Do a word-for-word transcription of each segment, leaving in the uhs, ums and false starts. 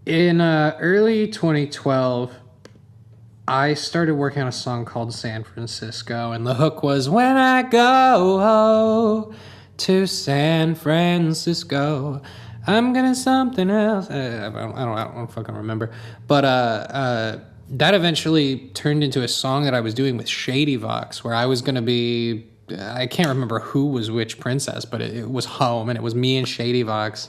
In uh, early twenty twelve, I started working on a song called San Francisco, and the hook was when I go to San Francisco, I'm gonna something else. Uh, I, don't, I, don't, I don't fucking remember. But uh, uh, that eventually turned into a song that I was doing with Shady Vox, where I was gonna be, I can't remember who was which princess, but it, it was Home, and it was me and Shady Vox.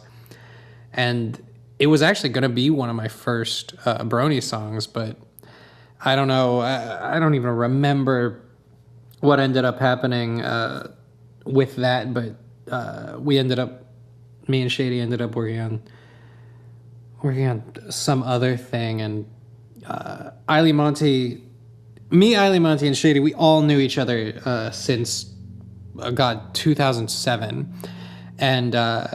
And it was actually gonna be one of my first uh, Brony songs, but I don't know. I, I don't even remember what ended up happening uh, with that, but uh, we ended up, me and Shady ended up working on working on some other thing, and uh, Eiley Monty, me, Eiley Monty, and Shady, we all knew each other uh, since uh, God two thousand seven, and uh,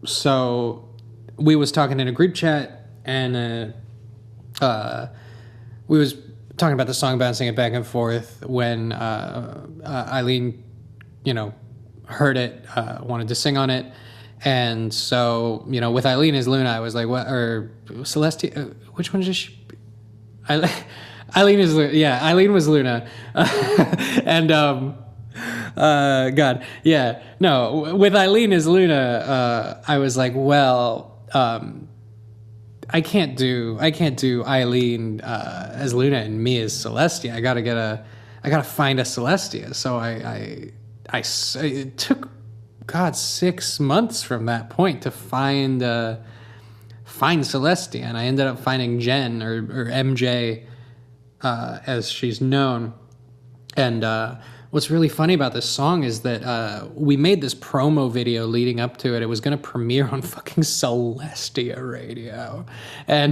so we was talking in a group chat, and uh, uh, we was talking about the song, bouncing it back and forth, when uh, uh, Eileen, you know, heard it, uh, wanted to sing on it. And so, you know, with Eileen as Luna, I was like, what, or Celestia, uh, which one is she? I, Eileen is, yeah, Eileen was Luna. and, um, uh, God, yeah, no, with Eileen as Luna, uh, I was like, well, um, I can't do I can't do Eileen uh, as Luna and me as Celestia. I gotta get a I gotta find a Celestia. So I I, I it took God six months from that point to find uh, find Celestia, and I ended up finding Jen, or or M J uh, as she's known. And uh, what's really funny about this song is that uh, we made this promo video leading up to it. It was going to premiere on fucking Celestia Radio. And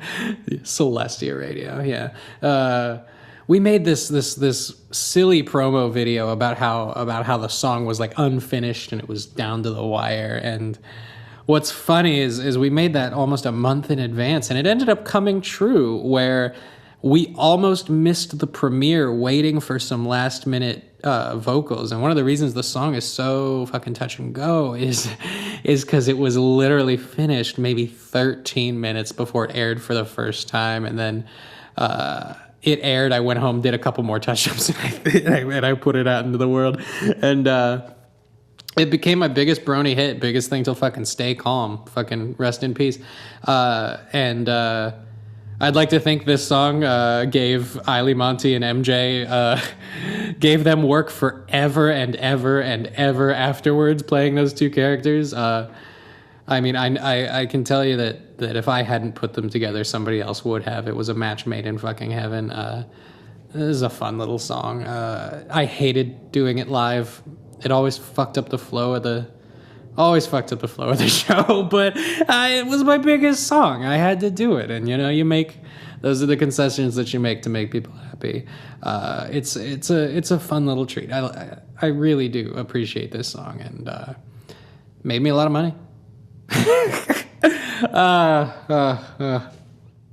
Celestia Radio, yeah. Uh, we made this this this silly promo video about how about how the song was like unfinished and it was down to the wire. And what's funny is is we made that almost a month in advance, and it ended up coming true, where we almost missed the premiere waiting for some last minute uh, vocals. And one of the reasons the song is so fucking touch and go is is because it was literally finished maybe thirteen minutes before it aired for the first time. And then uh, it aired, I went home, did a couple more touch-ups, and I, and I put it out into the world. And uh, it became my biggest Brony hit, biggest thing till fucking Stay Calm, fucking rest in peace. Uh, and... Uh, I'd like to think this song uh, gave Eiley Monty and M J, uh, gave them work forever and ever and ever afterwards, playing those two characters. Uh, I mean, I, I, I can tell you that, that if I hadn't put them together, somebody else would have. It was a match made in fucking heaven. Uh, this is a fun little song. Uh, I hated doing it live. It always fucked up the flow of the... Always fucked up the flow of the show, but uh, it was my biggest song. I had to do it, and you know, you make those are the concessions that you make to make people happy. Uh, it's it's a it's a fun little treat. I I really do appreciate this song, and uh, made me a lot of money. uh, uh, uh.